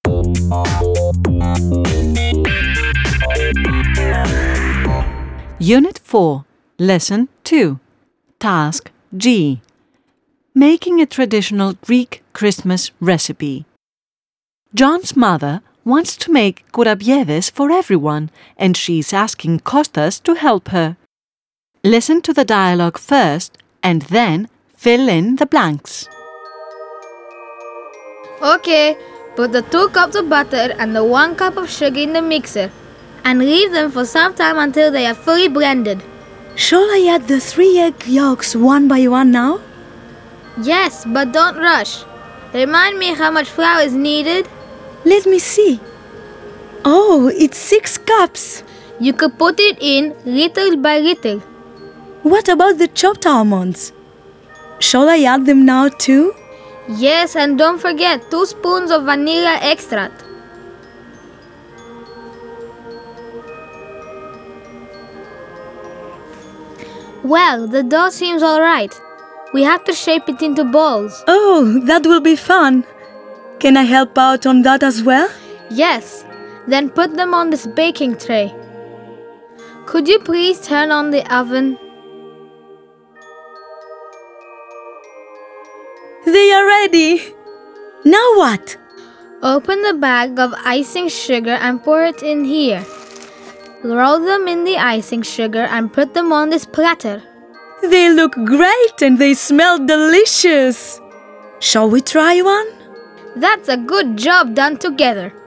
Unit 4, Lesson 2, Task G. Making a traditional Greek Christmas recipe. John's mother wants to make kourabiedes for everyone, and she's asking Kostas to help her. Listen to the dialogue first and then fill in the blanks. Okay, put the 2 cups of butter and the 1 cup of sugar in the mixer and leave them for some time until they are fully blended. Shall I add the 3 egg yolks one by one now? Yes, but don't rush. Remind me how much flour is needed. Let me see. Oh, it's 6 cups. You could put it in little by little. What about the chopped almonds? Shall I add them now too? Yes, and don't forget 2 spoons of vanilla extract. Well, the dough seems alright. We have to shape it into balls. Oh, that will be fun. Can I help out on that as well? Yes, then put them on this baking tray. Could you please turn on the oven? They are ready. Now what? Open the bag of icing sugar and pour it in here. Roll them in the icing sugar and put them on this platter. They look great and they smell delicious. Shall we try one? That's a good job done together.